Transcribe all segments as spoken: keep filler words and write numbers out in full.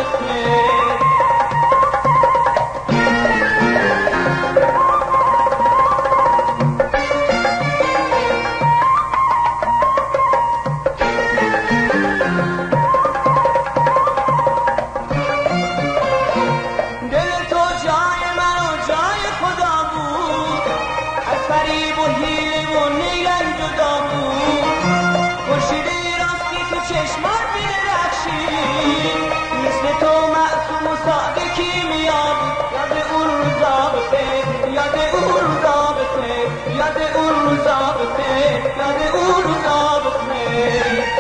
فریب و حیله و نیلم جدا بود، خورشید راستی تو چشمات می‌درخشی، مثل تو معصوم و صادقی میاد. یاد اون روزا بخیر، یاد اون روزا بخیر، یاد اون روزا بخیر، یاد اون روزا بخیر.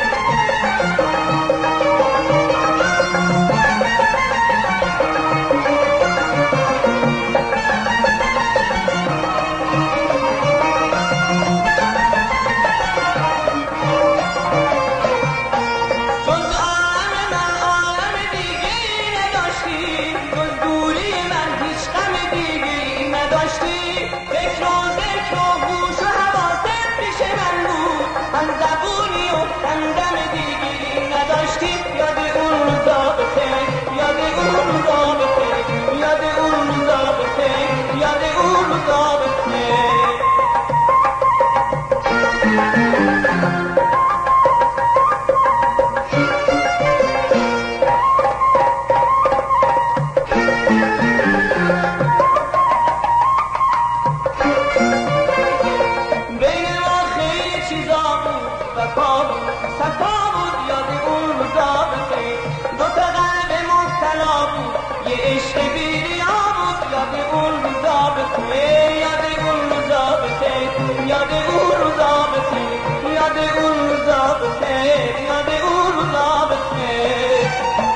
صفا بود یاد اون روزا بخیر، دو تا قلب مبتلا بود یه عشق بی‌ریا بود. یاد اون روزا بخیر، یاد اون روزا بخیر، یاد اون روزا بخیر، یاد اون روزا بخیر، یاد اون روزا بخیر.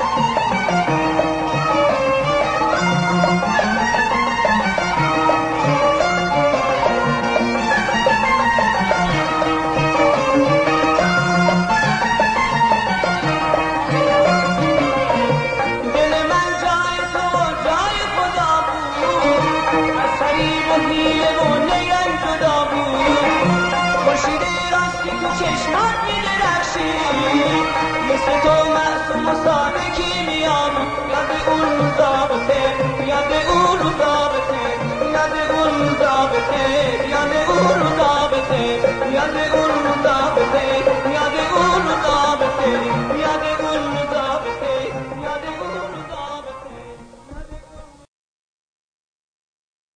چشمات می‌درخشی، مثل تو معصوم و صادقی میام. یاد اون روزا بخیر، یاد اون روزا بخیر، یاد اون روزا بخیر، یاد اون روزا بخیر، یاد اون